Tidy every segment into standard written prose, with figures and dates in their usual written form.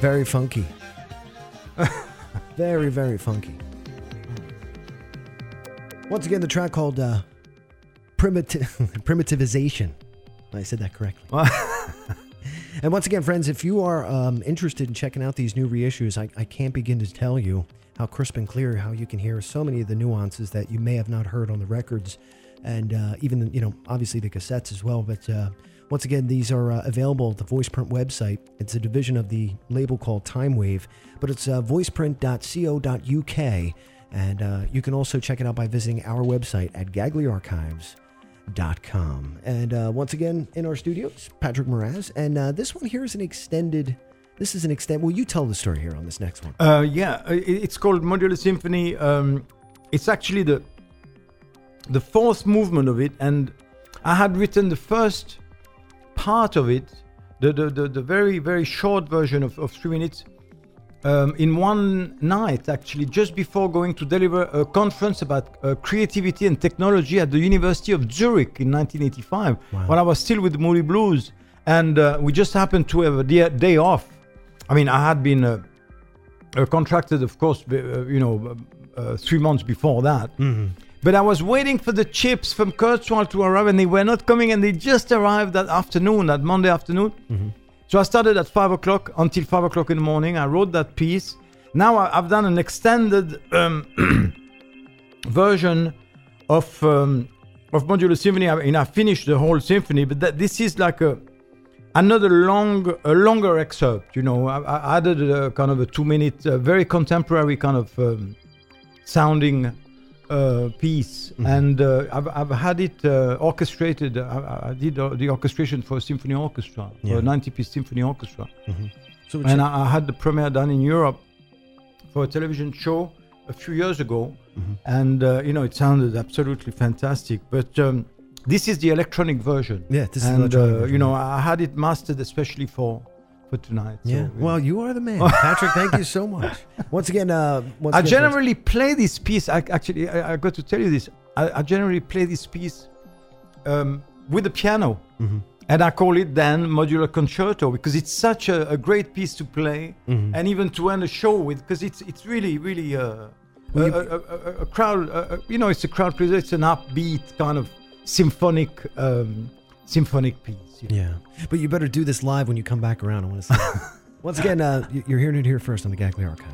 Very funky. Very, very funky. Once again, the track called Primitivization. I said that correctly. And once again, friends, if you are interested in checking out these new reissues, I can't begin to tell you how crisp and clear, how you can hear so many of the nuances that you may have not heard on the records, and even, obviously the cassettes as well. But once again, these are available at the Voiceprint website. It's a division of the label called Time Wave, but it's voiceprint.co.uk, and you can also check it out by visiting our website at gagliarchives.com. And once again, in our studios, Patrick Moraz, and this one here is an extended. This is an extent. Will you tell the story here on this next one? It's called Modular Symphony. It's actually the fourth movement of it, and I had written the first part of it, the very, very short version of 3 minutes, in one night, actually, just before going to deliver a conference about creativity and technology at the University of Zurich in 1985, when I was still with the Moody Blues, and we just happened to have a day off. I mean, I had been contracted, of course, 3 months before that. Mm-hmm. But I was waiting for the chips from Kurzweil to arrive, and they were not coming, and they just arrived that Monday afternoon. Mm-hmm. So I started at 5 o'clock until 5 o'clock in the morning. I wrote that piece. Now I've done an extended version of Modular Symphony. I mean, I finished the whole symphony, but this is like a longer excerpt. I added a kind of a 2-minute, very contemporary kind of sounding piece, mm-hmm. and I've had it orchestrated. I did the orchestration for a symphony orchestra, for a 90-piece symphony orchestra. Mm-hmm. And I had the premiere done in Europe for a television show a few years ago, mm-hmm. and it sounded absolutely fantastic. But this is the electronic version. Yeah, this is the electronic version. I had it mastered especially for tonight. Yeah. So, well, you are the man, Patrick. Thank you so much. Once again, I generally play this piece. I got to tell you this. I generally play this piece with the piano, mm-hmm. and I call it then Modular Concerto because it's such a great piece to play, mm-hmm. and even to end a show with, because it's really, really a crowd. It's a crowd pleaser. It's an upbeat kind of symphonic piece. Yeah, but you better do this live when you come back around. I want to see it. Once again, you're hearing it here first on the Gagli Archives.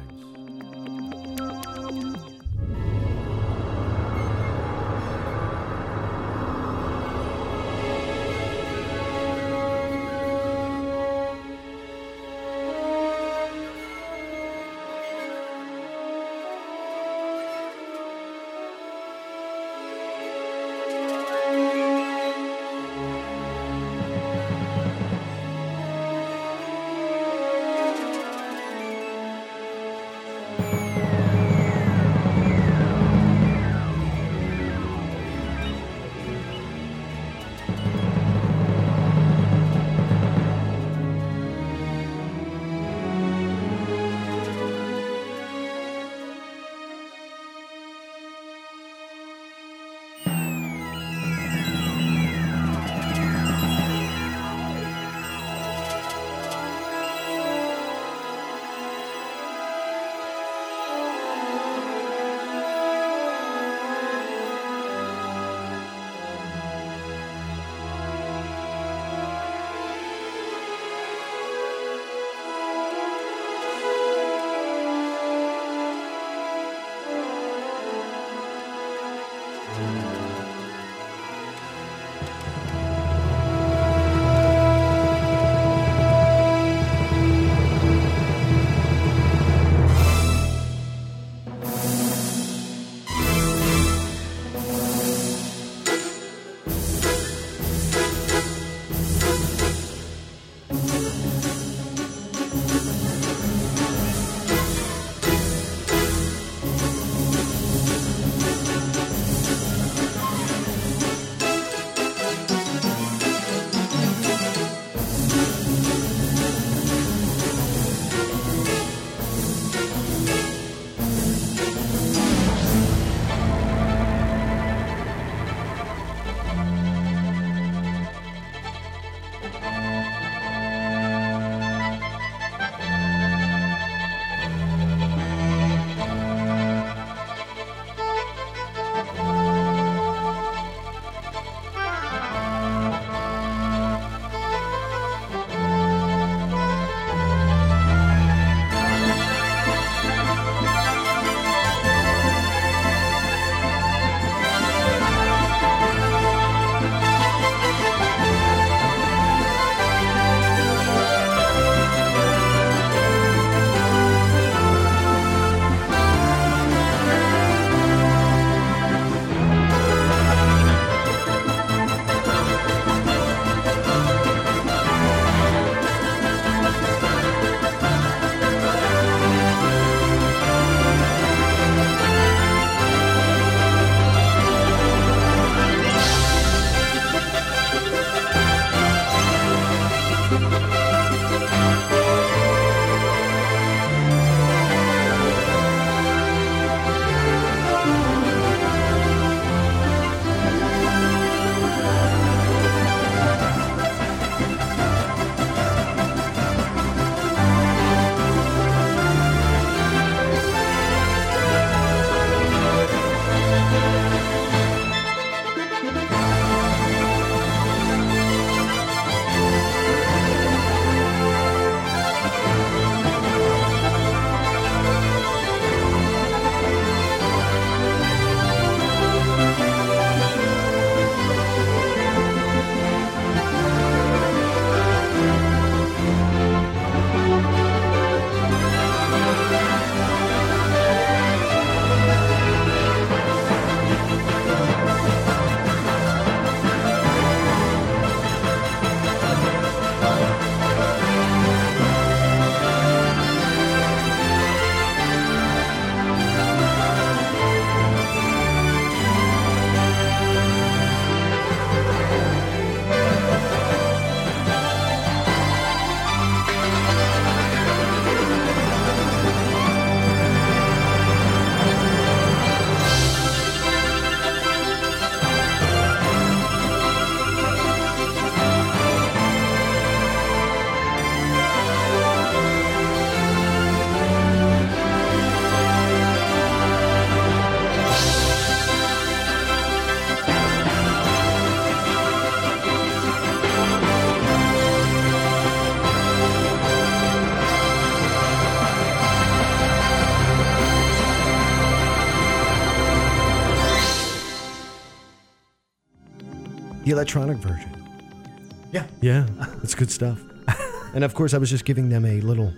The electronic version. Yeah. Yeah, it's good stuff. And of course, I was just giving them a little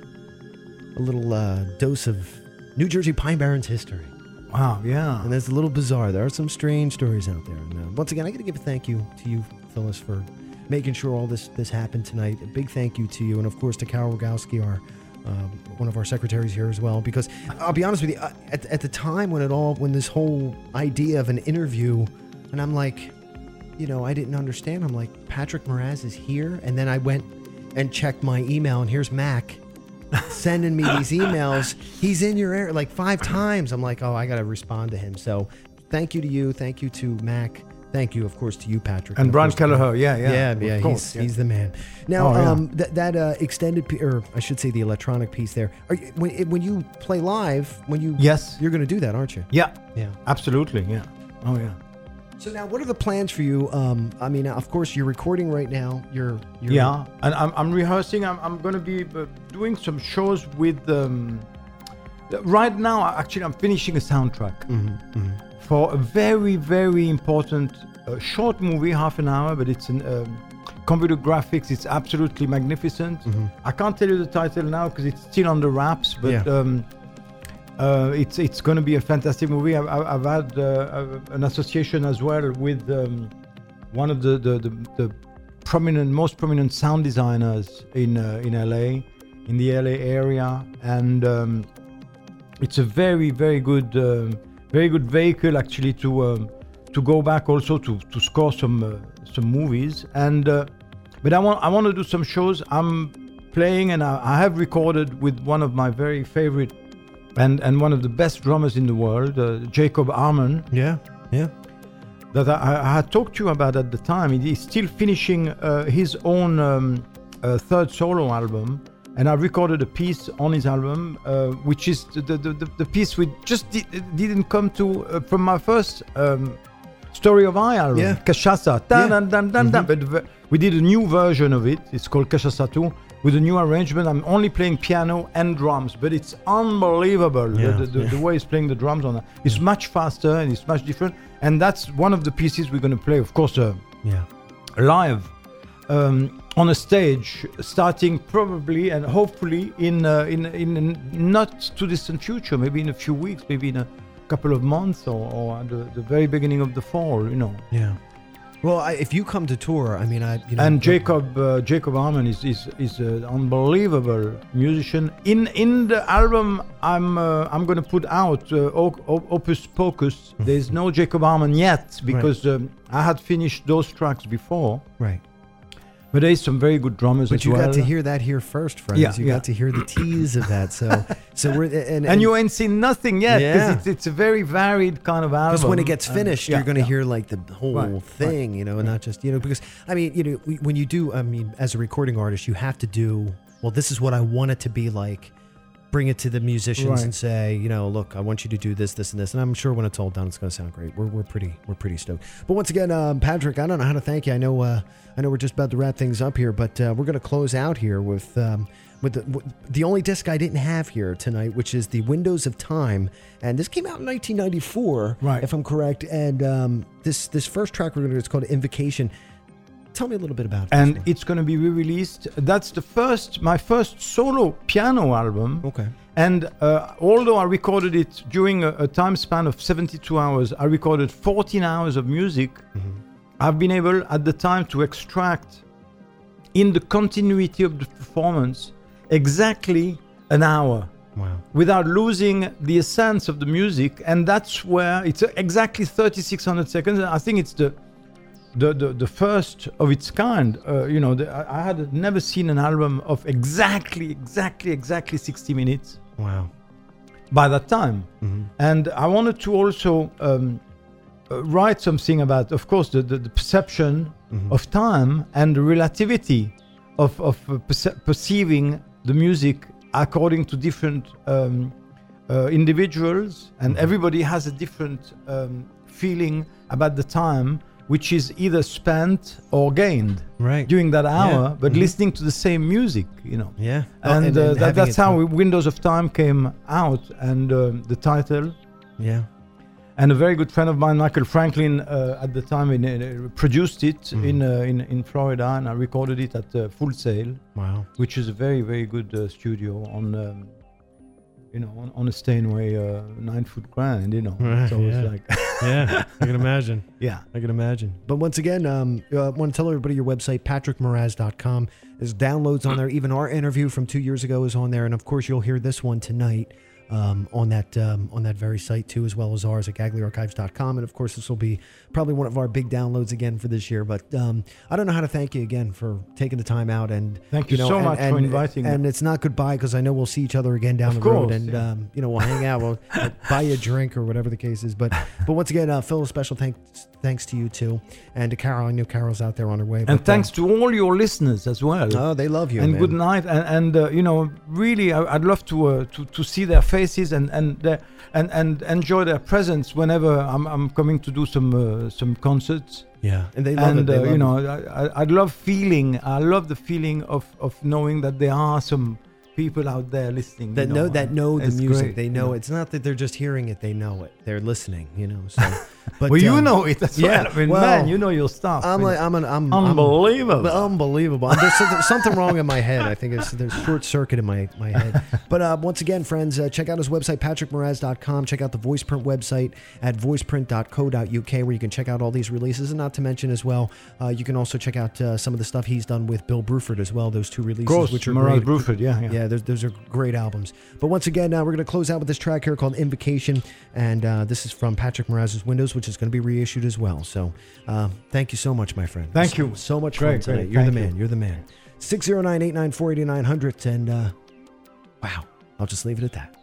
dose of New Jersey Pine Barrens history. Wow, yeah. And that's a little bizarre. There are some strange stories out there. And once again, I got to give a thank you to you, Phyllis, for making sure all this happened tonight. A big thank you to you, and of course to Carol Rogowski, our one of our secretaries here as well. Because I'll be honest with you, at the time when this whole idea of an interview, and I'm like, I didn't understand. I'm like, Patrick Moraz is here, and then I went and checked my email, and here's Mac sending me these emails. He's in your area like 5 times. I'm like, oh, I got to respond to him. So thank you to you. Thank you to Mac. Thank you, of course, to you, Patrick. And Brian Kelleher. Yeah. He's the man. Now, that extended, or I should say the electronic piece there, when you play live, Yes. you're going to do that, aren't you? Yeah. Yeah. Absolutely. Yeah. Oh, yeah. So now, what are the plans for you? I mean, of course, you're recording right now. You're Yeah, and I'm rehearsing. I'm going to be doing some shows with. Right now, actually, I'm finishing a soundtrack for a very, very important short movie, half an hour, but it's in computer graphics. It's absolutely magnificent. I can't tell you the title now because it's still under wraps, but. It's going to be a fantastic movie. I've had an association as well with one of the most prominent sound designers in LA, in the LA area, and it's a very, very good vehicle actually to go back also to score some movies. And but I want to do some shows. I'm playing, and I have recorded with one of my very favorite. And one of the best drummers in the world, Jacob Arman. Yeah. That I had talked to you about at the time. He's still finishing his own third solo album, and I recorded a piece on his album, which is the piece we just didn't come to from my first Story of I album, Cachaça. But we did a new version of it. It's called Cachaça 2. With a new arrangement. I'm only playing piano and drums, but it's unbelievable the way he's playing the drums on that. It's much faster and it's much different. And that's one of the pieces we're going to play, of course, live on a stage, starting probably and hopefully in a not too distant future, maybe in a few weeks, maybe in a couple of months or at the very beginning of the fall, Yeah. Well, if you come to tour, I mean, and Jacob Arman is an unbelievable musician. In the album I'm going to put out Opus Pocus. There's no Jacob Arman yet because I had finished those tracks before. Right. But there's some very good drummers as well. But you got to hear that here first, friends. You got to hear the tease of that. So we're and you ain't seen nothing yet because it's a very varied kind of album. Because when it gets finished, you're going to hear like the whole thing, and not just because I mean, when you do, I mean, as a recording artist, you have to do well. This is what I want it to be like. Bring it to the musicians and say, look, I want you to do this, this, and this. And I'm sure when it's all done, it's going to sound great. We're pretty stoked. But once again, Patrick, I don't know how to thank you. I know we're just about to wrap things up here, but we're going to close out here with the only disc I didn't have here tonight, which is the Windows of Time, and this came out in 1994, if I'm correct. And this first track we're going to do, it's called Invocation. Tell me a little bit about it. And it's going to be re-released. That's my first solo piano album. Okay. And although I recorded it during a time span of 72 hours, I recorded 14 hours of music. I've been able at the time to extract in the continuity of the performance exactly an hour. Wow. Without losing the essence of the music. And that's where it's exactly 3,600 seconds. I think it's the first of its kind. I had never seen an album of exactly 60 minutes. Wow. By that time. And I wanted to also write something about, of course, the perception of time and the relativity of perceiving the music according to different individuals, and everybody has a different feeling about the time, which is either spent or gained during that hour, but listening to the same music, Yeah. And that's how Windows of Time came out, and the title. Yeah. And a very good friend of mine, Michael Franklin, at the time produced it in Florida, and I recorded it at Full Sail. Wow. Which is a very, very good studio on, on a Steinway 9-foot grand, So it's like... Yeah, I can imagine. Yeah. I can imagine. But once again, I want to tell everybody your website, patrickmoraz.com. There's downloads on there. Even our interview from 2 years ago is on there. And of course, you'll hear this one tonight on that very site too, as well as ours at gagleyarchives.com. And of course, this will be probably one of our big downloads again for this year. But I don't know how to thank you again for taking the time out. And thank you so much for inviting me. And it's not goodbye, because I know we'll see each other again down the road. And we'll hang out. We'll buy you a drink or whatever the case is. But once again, Phil, a special thanks to you too, and to Carol. I know Carol's out there on her way. And thanks to all your listeners as well. Oh, they love you. And man. Good night. And really, I'd love to see their faces and enjoy their presence whenever I'm coming to do some concerts. Yeah, and they love it. I love the feeling of knowing that there are some people out there listening that know the music. Great, they know it's not that they're just hearing it; they know it. They're listening. So, but well, you know it as well. I mean, man, you know your stuff. I'm unbelievable. Unbelievable. There's something wrong in my head. I think there's short circuit in my head. But once again, friends, check out his website, patrickmoraz.com. Check out the VoicePrint website at voiceprint.co.uk, where you can check out all these releases, and not to mention as well, you can also check out some of the stuff he's done with Bill Bruford as well. Those two releases, which are Moraz great. Bruford, yeah. Those are great albums. But once again, we're going to close out with this track here called Invocation, and this is from Patrick Moraz's Windows, which is going to be reissued as well. So thank you so much, my friend. Thank you. So much fun tonight. You're the man. You're the man. 609-894-8900, and wow, I'll just leave it at that.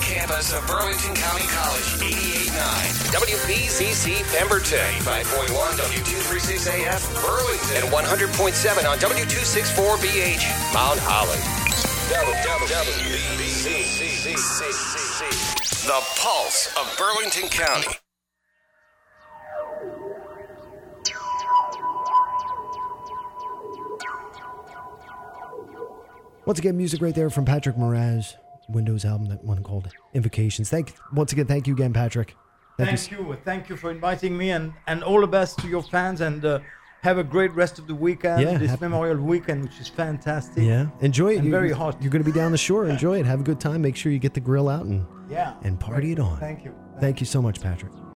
campus of Burlington County College, 88.9 WPCC Pemberton, 5.1 W236AF Burlington, and 100.7 on W264BH Mount Holly. WPCC, the pulse of Burlington County. Once again, music right there from Patrick Moraz, Windows album, that one called Invocations. Once again, thank you again, Patrick. Thank you for inviting me, and all the best to your fans, and have a great rest of the weekend, this Memorial Weekend, which is fantastic. Yeah, enjoy it. And very hot. You're going to be down the shore. Enjoy it. Have a good time. Make sure you get the grill out and party it on. Thank you. Thank you so much, Patrick.